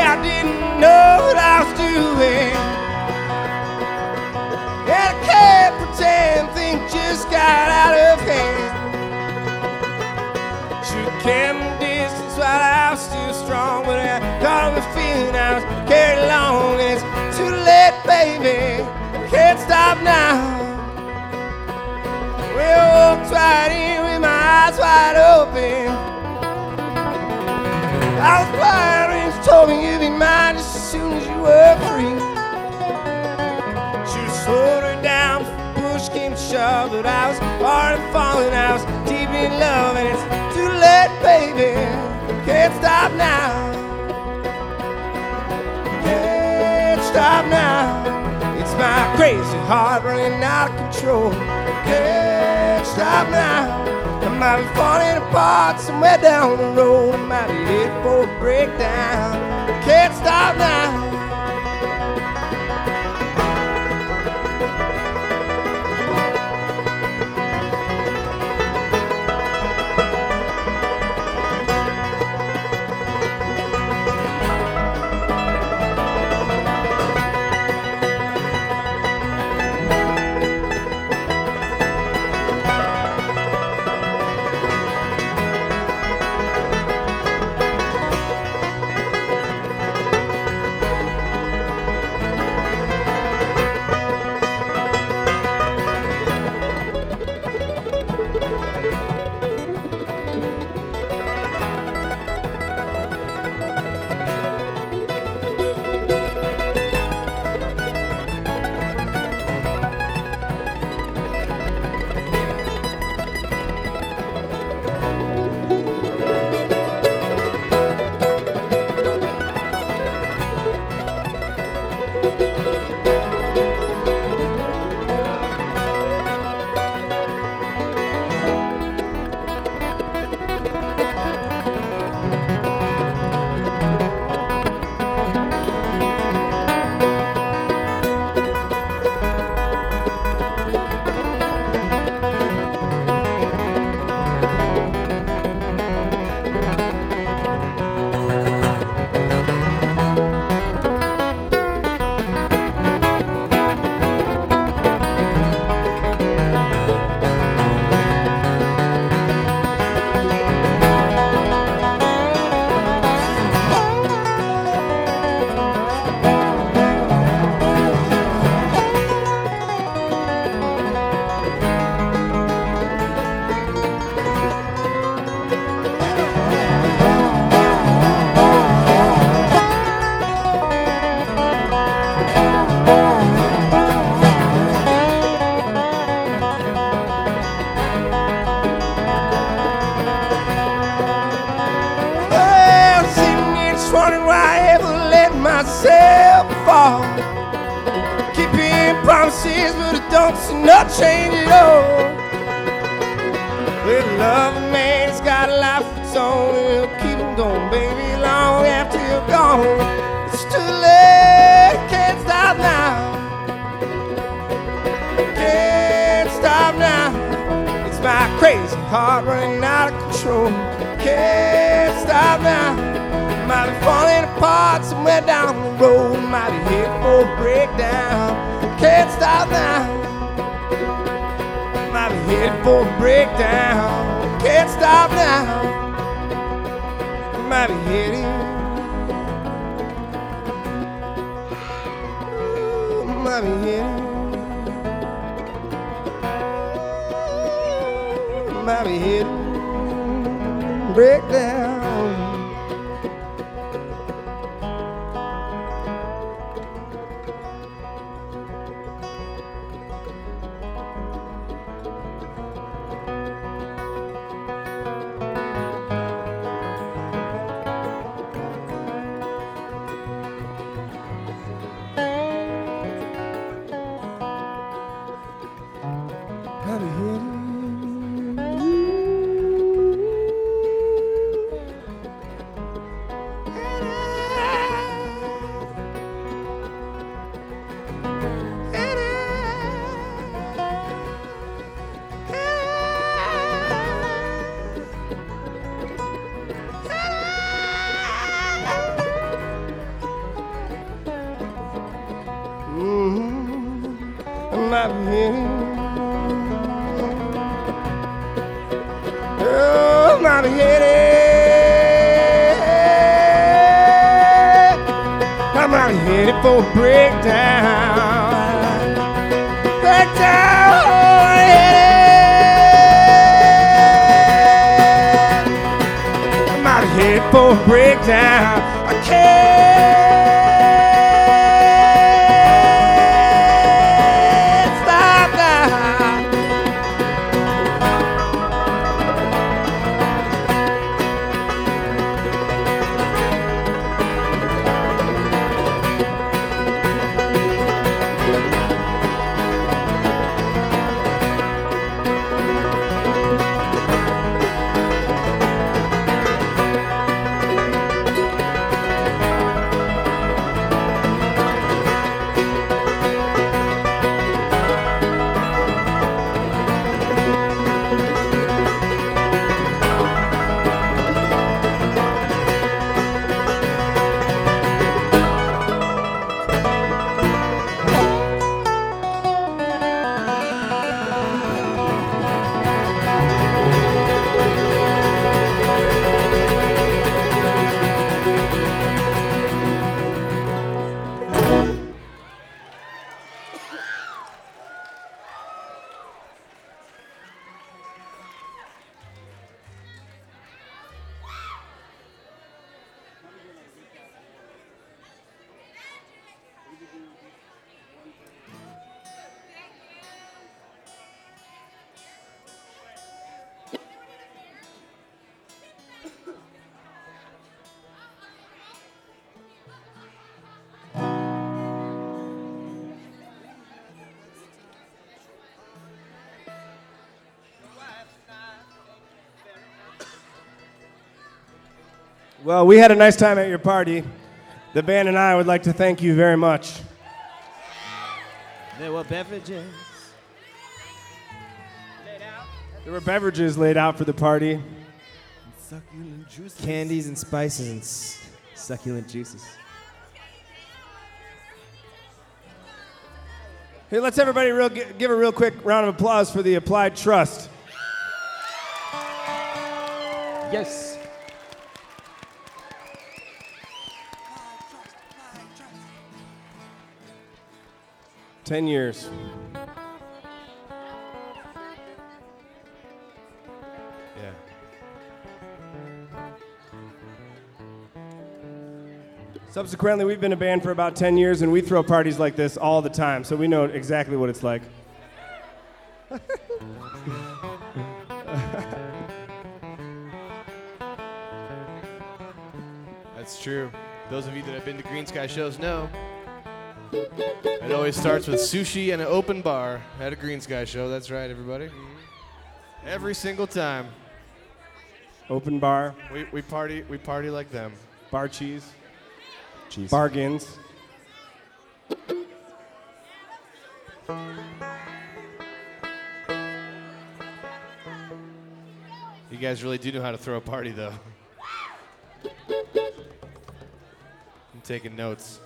I didn't know what I was doing. And I can't pretend things just got out of hand. Should have kept my distance while I was still strong, but I caught on the feeling I was carried along. And it's too late, baby, can't stop now. Well, I walked right in with my eyes wide open. I was blind when you told me you'd be mine just as soon as you were free. Should've slowed her down before push came to shove, but I was hard and falling, I was deep in love, and it's too late, baby, can't stop now. Can't stop now. It's my crazy heart running out of control. Can't stop now. I might be falling apart somewhere down the road. I might be headed for a breakdown. Can't stop now. Wondering why I ever let myself fall. Keeping promises, but I don't see no change at all. Well, love a man has got a life of its own, and it'll keep him going, baby, long after you're gone. It's too late, can't stop now. Can't stop now. It's my crazy heart running out of control. Can't stop now. Might be falling apart somewhere down the road. Might be headed for a breakdown. Can't stop now. Might be headed for a breakdown. Can't stop now. Might be headed. Might be headed. Might be headed. Breakdown. Might be headed. might be hitting. Oh, might be headed. I might be headed for a breakdown. Breakdown, headed. I might be headed for a breakdown. I can't stop now. Well, we had a nice time at your party. The band and I would like to thank you very much. There were beverages. There were beverages laid out for the party. Succulent juices. Candies and spices and succulent juices. Hey, let's everybody give a real quick round of applause for the Applied Trust. Yes. 10 years. Yeah. Subsequently, we've been a band for about 10 years, and we throw parties like this all the time, so we know exactly what it's like. That's true. Those of you that have been to Green Sky shows know it always starts with sushi and an open bar at a Green Sky show. That's right, everybody. Every single time. Open bar, We party like them. bar cheese, Cheese. bargains. You guys really do know how to throw a party, though. I'm taking notes.